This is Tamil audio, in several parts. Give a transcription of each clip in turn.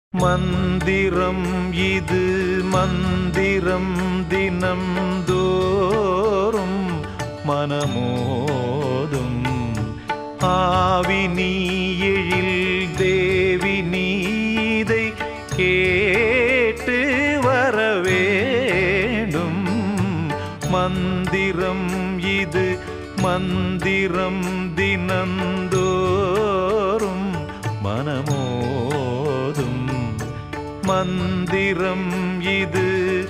மந்திரம் இது மந்திரம் தினம் தோறும் மனமோதும் ஆவி நீ எழில் தேவி நீதை கேட்டு வரவேண்டும். மந்திரம் இது மந்திரம் தினந்தோறும் மனமோதும் மந்திரம் இது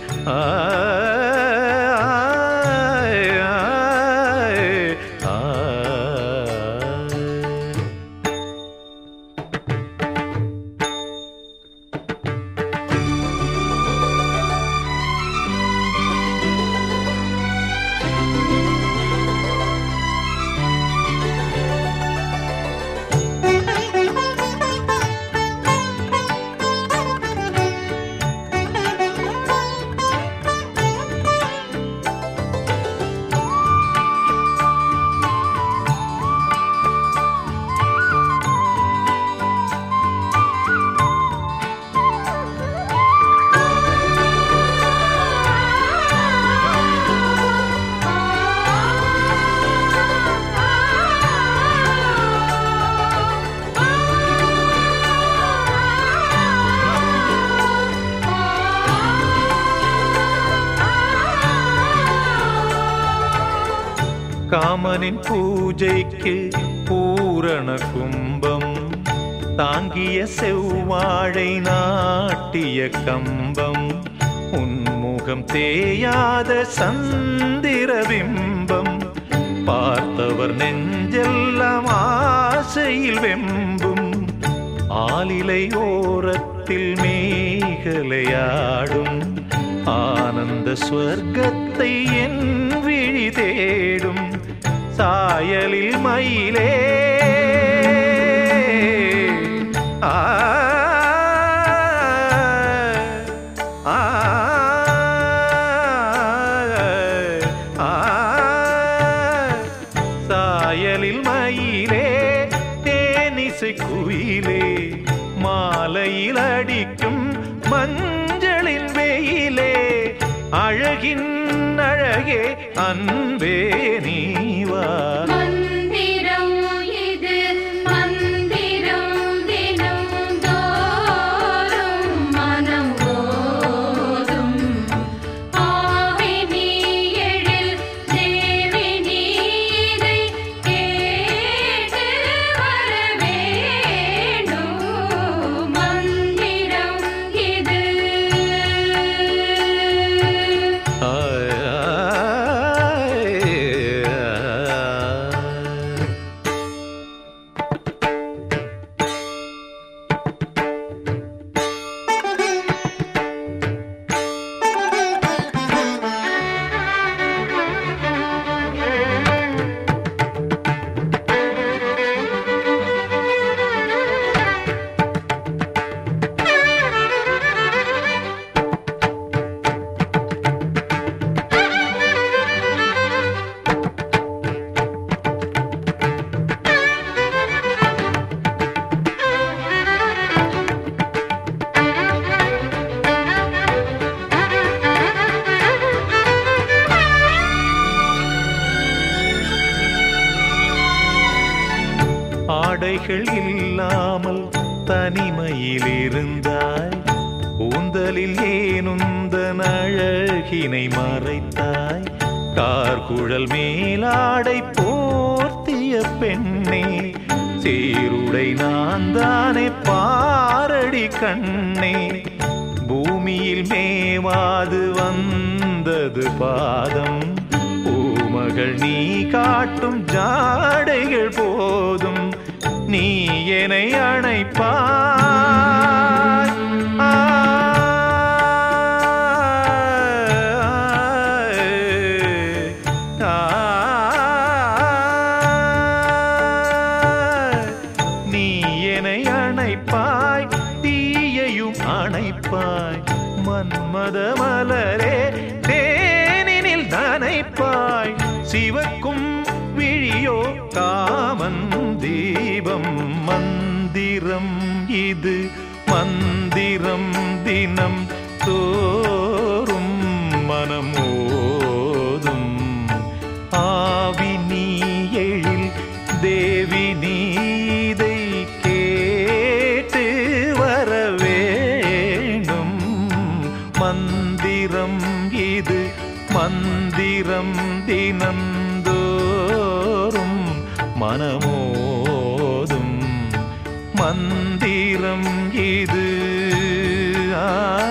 காமனின் பூஜைக்கு பூரண கும்பம் தாங்கிய செவ்வாழை நாட்டிய கம்பம் உன்முகம் தேயாத சந்திர பிம்பம் பார்த்தவர் நெஞ்செல்லாம் ஆசையில் வெம்பும் ஆலிலை ஓரத்தில் மேகலையாடும் ஆனந்த ஸ்வர்க்கத்தை என் விழி தேடும் சாயலில் மயிலே சாயலில் மயிலே தேனிசை குயிலே மாலையில் அடிக்கும் மஞ்சளின் வெயிலே அழகின் அழகே அன்பே நீவா. மந்திரம் இது மந்திரம் தினம் தோறும் மனம் ஓதும் ஆவி நீ எழில் தேவி நீதை கேட்டு வரவேண்டும். மந்திரம் இது ஆடைகள் இல்லாமல் தனிமையில் இருந்தாய் கூந்தலில் ஏனுந்தன் அழகினை மறைத்தாய் கார்குழல் மேலாடை போர்த்திய பெண்ணே சீருடை நான் தானே பாரடி கண்ணே பூமியில் மேவாது வந்தது பாதம் பூமகள் நீ காட்டும் ஜாடைகள் போதும் நீ என்னை அணைப்பாய். நீ என்னை அணைப்பாய் தீயையும் அணைப்பாய் மன்மத மலரே தேனினில் நனைப்பாய் சிவக்கும் விழியோ காமன் தீபம் மந்திரம் இது மந்திரம் மந்திரம் தினம் தோறும் மனம் ஓதும் ஆவி நீ எழில் தேவி நீதை கேட்டு வர வேண்டும் மந்திரம் இது மந்திரம் தினந்தோறும் மனமோதும் மந்திரம் இது